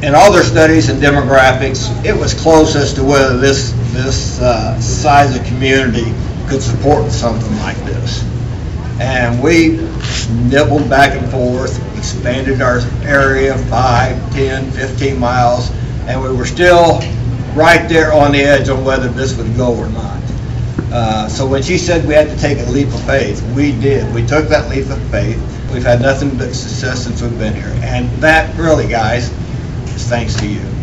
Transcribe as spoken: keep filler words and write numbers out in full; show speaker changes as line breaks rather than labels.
in all their studies and demographics, it was close as to whether this this uh, size of community could support something like this. And we nibbled back and forth, expanded our area five, ten, fifteen miles, and we were still right there on the edge on whether this would go or not. Uh, so when she said we had to take a leap of faith, we did. We took that leap of faith. We've had nothing but success since we've been here. And that really, guys, is thanks to you.